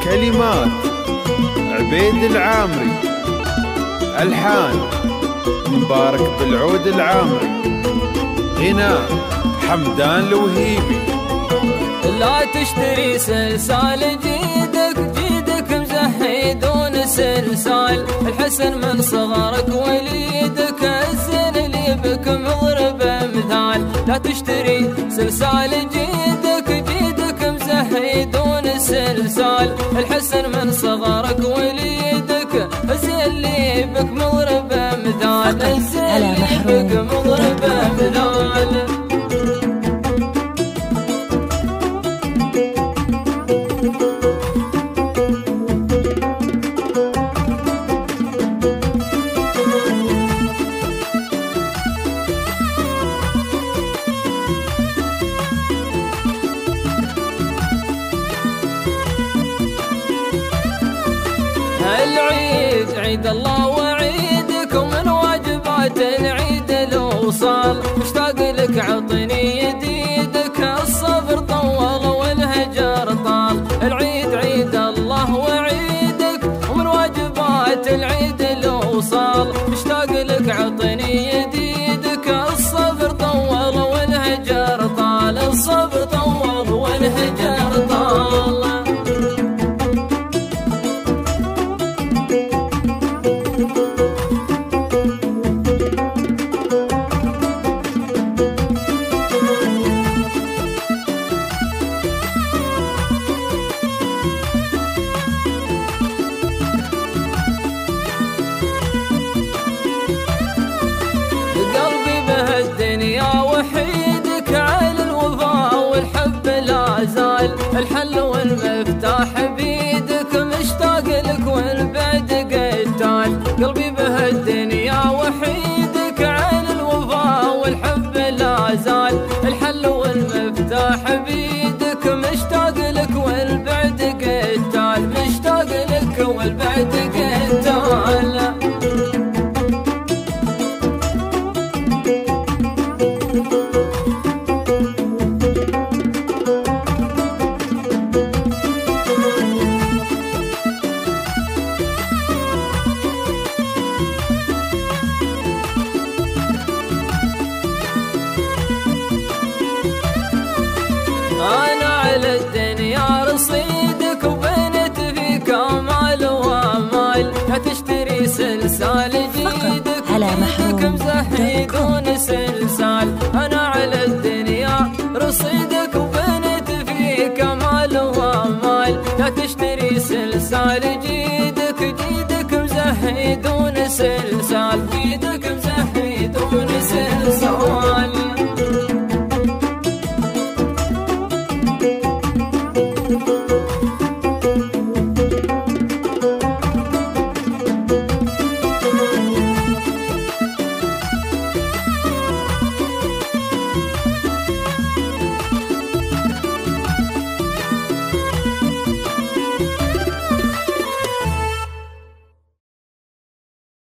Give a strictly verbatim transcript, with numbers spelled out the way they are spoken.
كلمات عبيد العامري، ألحان مبارك بالعود العامري، غناء حمدان الوهيبي. لا تشتري سلسال جيدك، جيدك مزهدون سلسال الحسن من صغرك وليدك، الزين اللي بك مضربه مثال. لا تشتري سلسال جيدك، جيدك مزهدون سلسال الحسن من صغرك وليدك، الزين اللي بك مضربه مثال، الزين اللي بك مضربه مثال. العيد عيد الله وعيدك، ومن واجبات العيد الوصال، مشتاق لك عطني يديدك، الصبر طول والهجر طال. العيد عيد الله وعيدك، ومن واجبات العيد الوصال، مشتاق لك عطني يديدك، الصبر طول والهجر طال، الصبر طول والهجر طال. وحيدك على الوفاء والحب لا زال، الحل والمفتاح بيدك، مشتاق لك والبعد قتال. قلبي بهالدنيا وحيدك على الوفاء والحب لا زال، الحل والمفتاح بيدك، مشتاق لك والبعد قتال، مشتاق لك والبعد قتال. أنا على الدنيا رصيدك، وبنت فيك أمال وأمال. لا تشتري سلسال جيدك، جيدك مزهدون سلسال. أنا على الدنيا رصيدك، وبنت فيك أمال وأمال. لا تشتري سلسال جيدك، جيدك مزهدون سلسال، جيدك مزهدون